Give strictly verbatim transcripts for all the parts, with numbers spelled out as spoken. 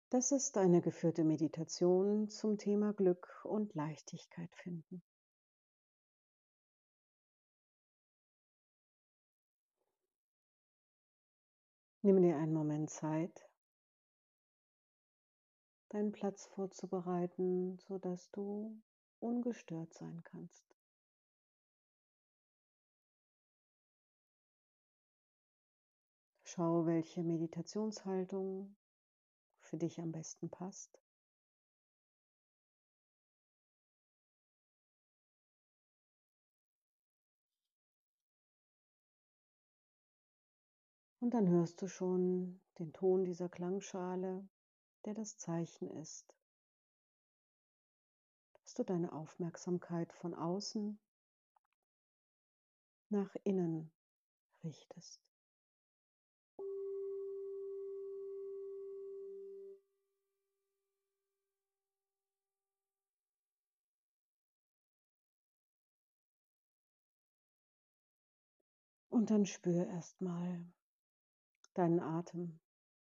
Das ist eine geführte Meditation zum Thema Glück und Leichtigkeit finden. Nimm dir einen Moment Zeit, deinen Platz vorzubereiten, sodass du ungestört sein kannst. Schau, welche Meditationshaltung für dich am besten passt. Und dann hörst du schon den Ton dieser Klangschale, der das Zeichen ist, dass du deine Aufmerksamkeit von außen nach innen richtest. Und dann spür erstmal deinen Atem,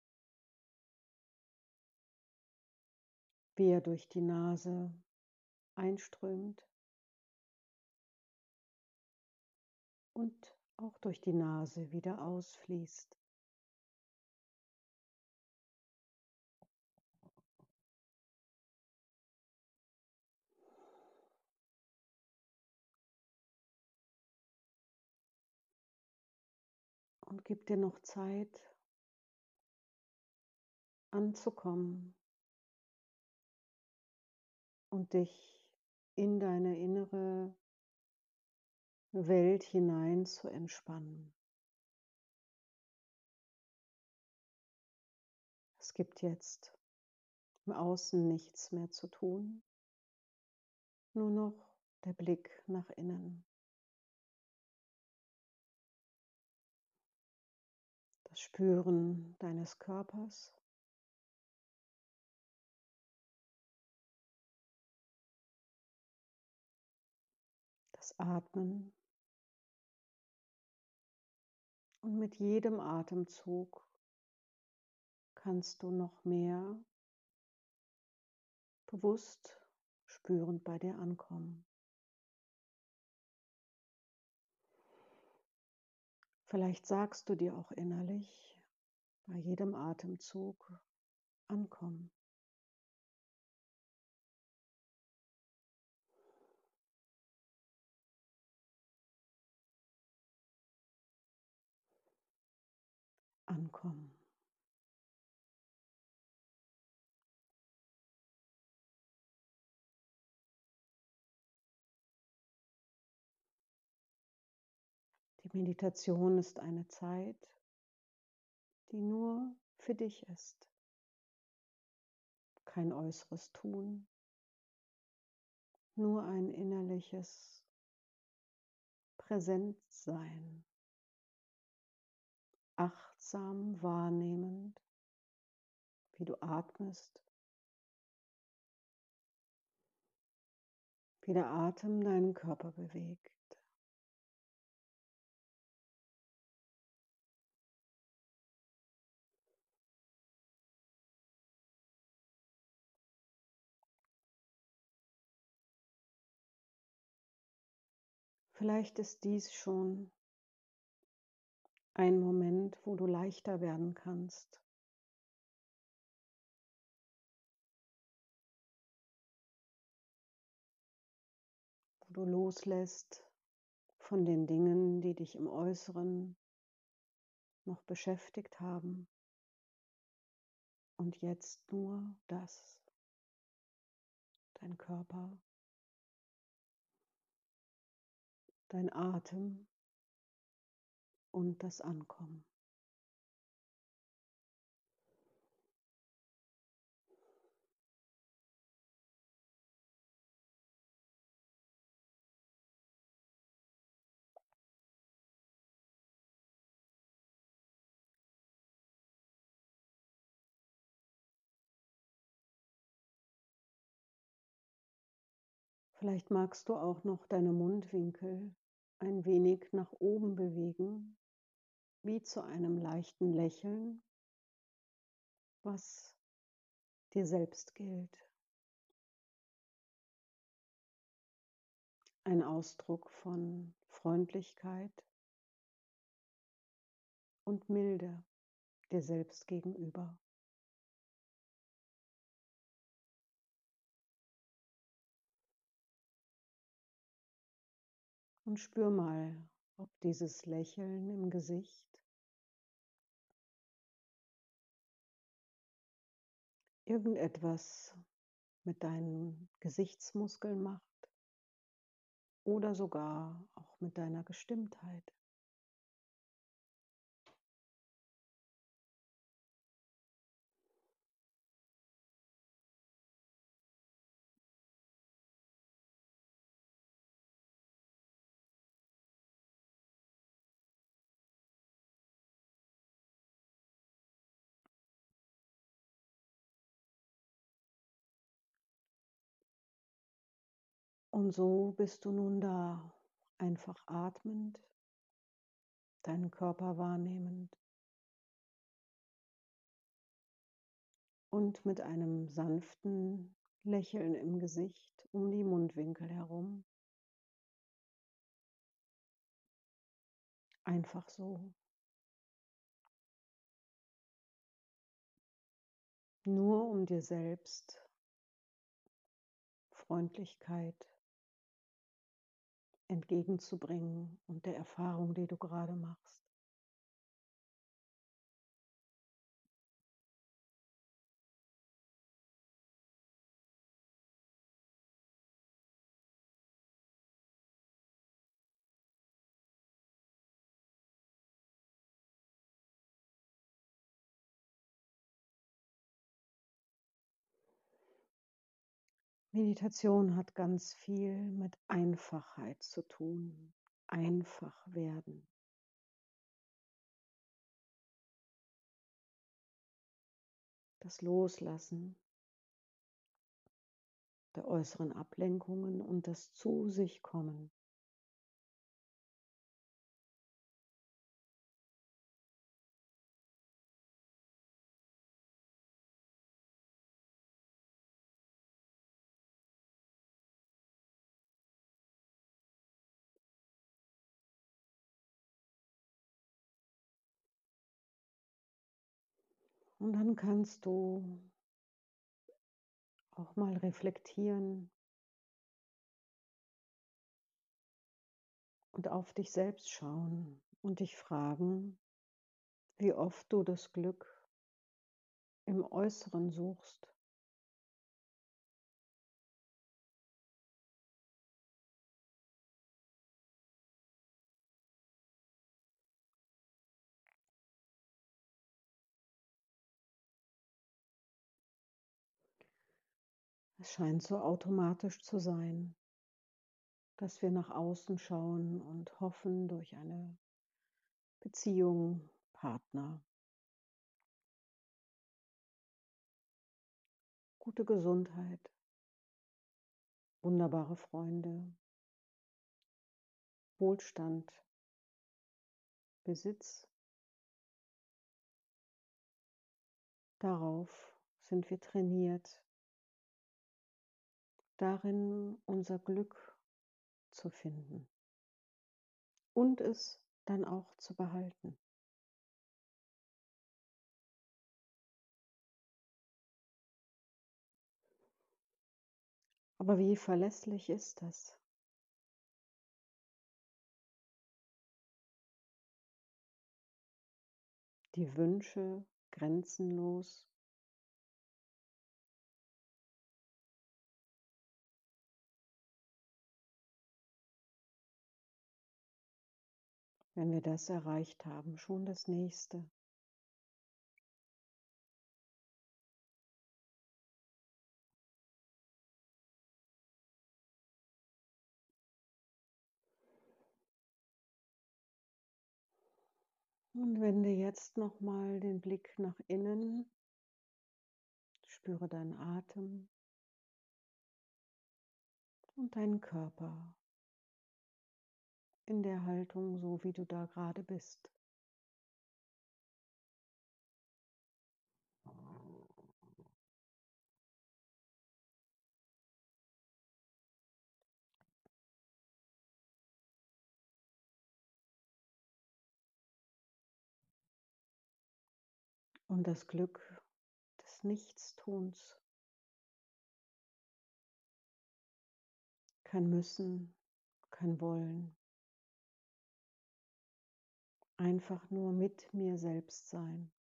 wie er durch die Nase einströmt und auch durch die Nase wieder ausfließt. Und gib dir noch Zeit anzukommen und dich in deine innere Welt hinein zu entspannen. Es gibt jetzt im Außen nichts mehr zu tun, nur noch der Blick nach innen. Das Spüren deines Körpers, das Atmen und mit jedem Atemzug kannst du noch mehr bewusst spürend bei dir ankommen. Vielleicht sagst du dir auch innerlich bei jedem Atemzug ankommen, ankommen. Die Meditation ist eine Zeit, die nur für dich ist. Kein äußeres Tun, nur ein innerliches Präsentsein, achtsam wahrnehmend, wie du atmest, wie der Atem deinen Körper bewegt. Vielleicht ist dies schon ein Moment, wo du leichter werden kannst, wo du loslässt von den Dingen, die dich im Äußeren noch beschäftigt haben und jetzt nur das, dein Körper, dein Atem und das Ankommen. Vielleicht magst du auch noch deine Mundwinkel ein wenig nach oben bewegen, wie zu einem leichten Lächeln, was dir selbst gilt. Ein Ausdruck von Freundlichkeit und Milde dir selbst gegenüber. Und spür mal, ob dieses Lächeln im Gesicht irgendetwas mit deinen Gesichtsmuskeln macht oder sogar auch mit deiner Gestimmtheit. Und so bist du nun da, einfach atmend, deinen Körper wahrnehmend und mit einem sanften Lächeln im Gesicht um die Mundwinkel herum. Einfach so. Nur um dir selbst Freundlichkeit entgegenzubringen und der Erfahrung, die du gerade machst. Meditation hat ganz viel mit Einfachheit zu tun. Einfach werden. Das Loslassen der äußeren Ablenkungen und das zu sich kommen. Und dann kannst du auch mal reflektieren und auf dich selbst schauen und dich fragen, wie oft du das Glück im Äußeren suchst. Es scheint so automatisch zu sein, dass wir nach außen schauen und hoffen durch eine Beziehung, Partner, gute Gesundheit, wunderbare Freunde, Wohlstand, Besitz. Darauf sind wir trainiert, darin unser Glück zu finden und es dann auch zu behalten. Aber wie verlässlich ist das? Die Wünsche grenzenlos, wenn wir das erreicht haben, schon das Nächste. Und wende jetzt noch mal den Blick nach innen, spüre deinen Atem und deinen Körper in der Haltung, so wie du da gerade bist. Und das Glück des Nichtstuns. Kein Müssen, kein Wollen. Einfach nur mit mir selbst sein.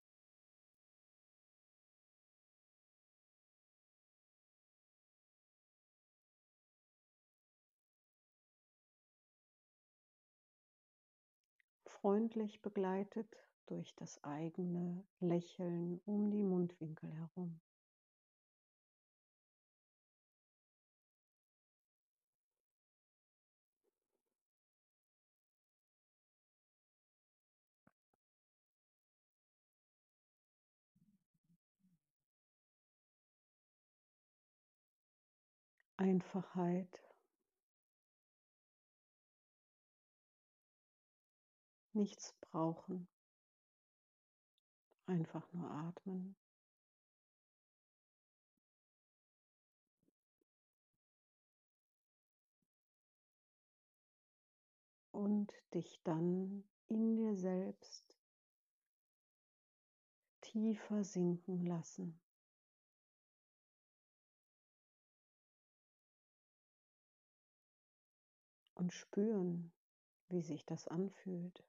Freundlich begleitet durch das eigene Lächeln um die Mundwinkel herum. Einfachheit. Nichts brauchen. Einfach nur atmen. Und dich dann in dir selbst tiefer sinken lassen. Und spüren, wie sich das anfühlt.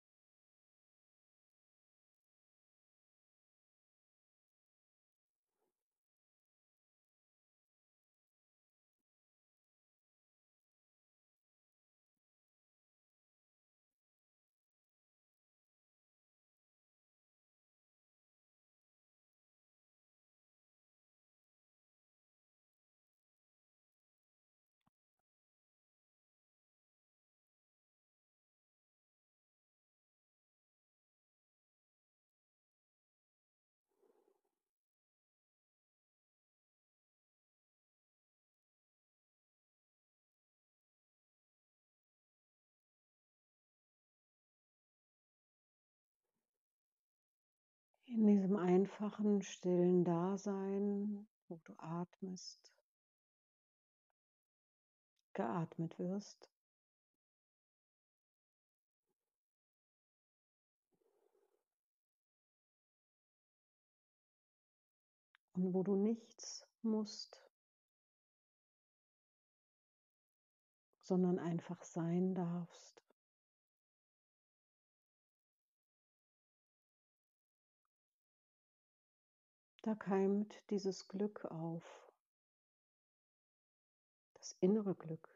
In diesem einfachen, stillen Dasein, wo du atmest, geatmet wirst, und wo du nichts musst, sondern einfach sein darfst. Da keimt dieses Glück auf, das innere Glück.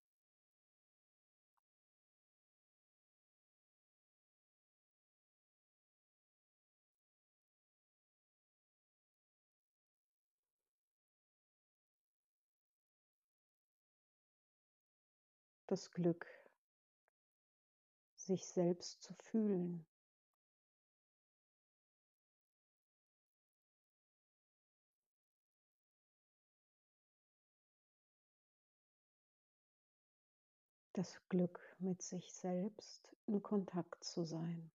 Das Glück, sich selbst zu fühlen. Das Glück, mit sich selbst in Kontakt zu sein.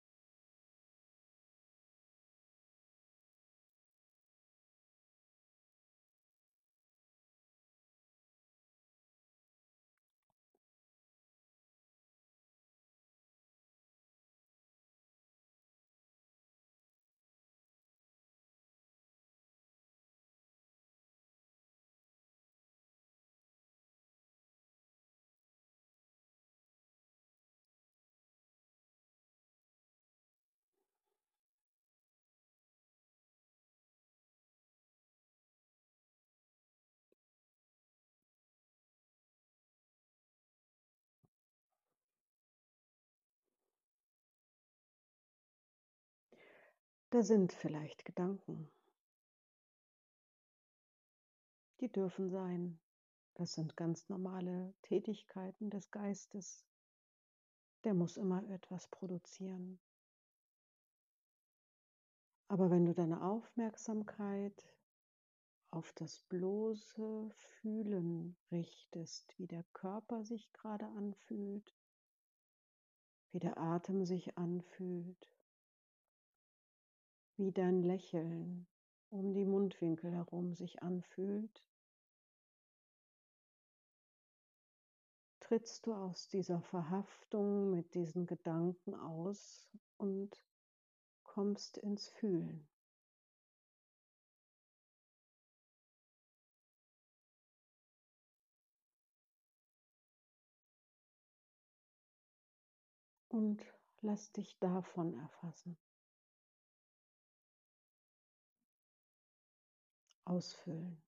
Da sind vielleicht Gedanken, die dürfen sein. Das sind ganz normale Tätigkeiten des Geistes. Der muss immer etwas produzieren. Aber wenn du deine Aufmerksamkeit auf das bloße Fühlen richtest, wie der Körper sich gerade anfühlt, wie der Atem sich anfühlt, wie dein Lächeln um die Mundwinkel herum sich anfühlt, trittst du aus dieser Verhaftung mit diesen Gedanken aus und kommst ins Fühlen. Und lass dich davon erfassen, ausfüllen.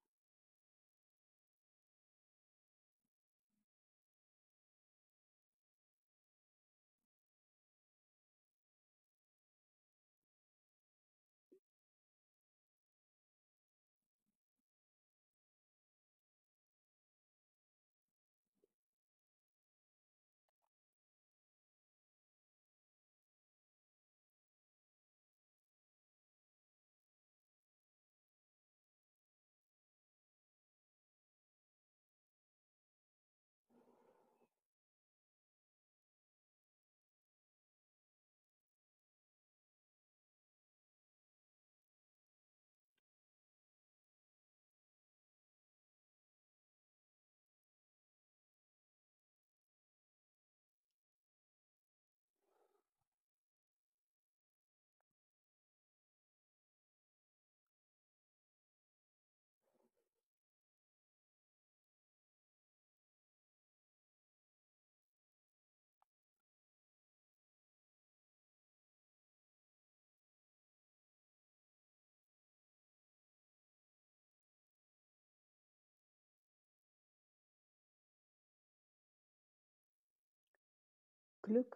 Glück,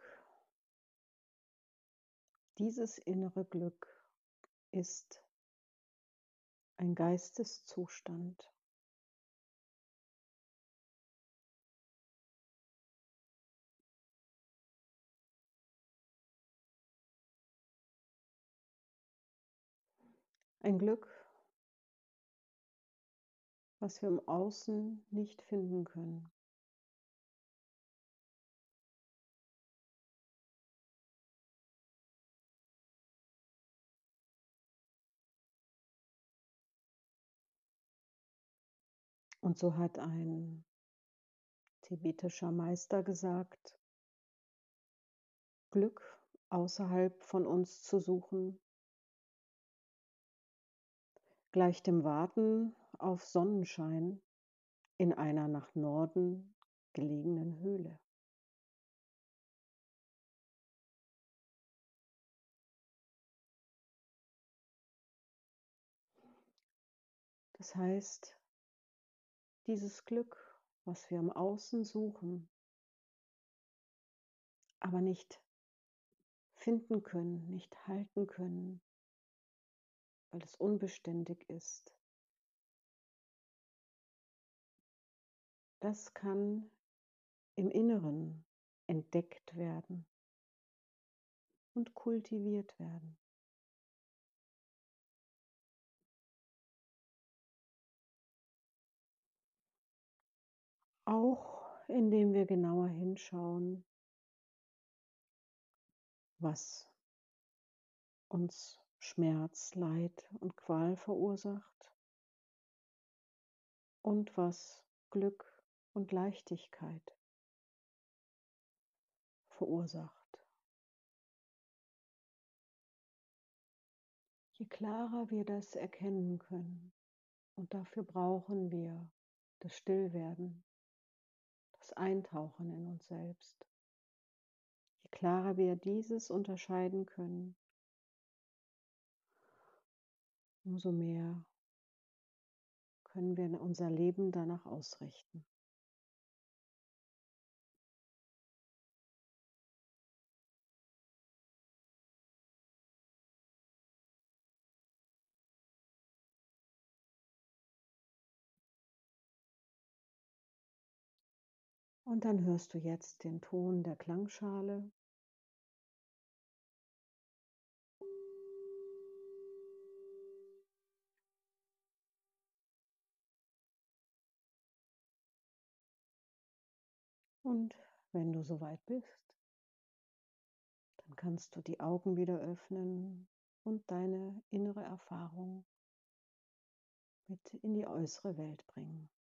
dieses innere Glück ist ein Geisteszustand. Ein Glück, was wir im Außen nicht finden können. Und so hat ein tibetischer Meister gesagt, Glück außerhalb von uns zu suchen, gleicht dem Warten auf Sonnenschein in einer nach Norden gelegenen Höhle. Das heißt, dieses Glück, was wir im Außen suchen, aber nicht finden können, nicht halten können, weil es unbeständig ist, das kann im Inneren entdeckt werden und kultiviert werden. Auch indem wir genauer hinschauen, was uns Schmerz, Leid und Qual verursacht und was Glück und Leichtigkeit verursacht. Je klarer wir das erkennen können, und dafür brauchen wir das Stillwerden, das Eintauchen in uns selbst. Je klarer wir dieses unterscheiden können, umso mehr können wir unser Leben danach ausrichten. Und dann hörst du jetzt den Ton der Klangschale. Und wenn du soweit bist, dann kannst du die Augen wieder öffnen und deine innere Erfahrung mit in die äußere Welt bringen.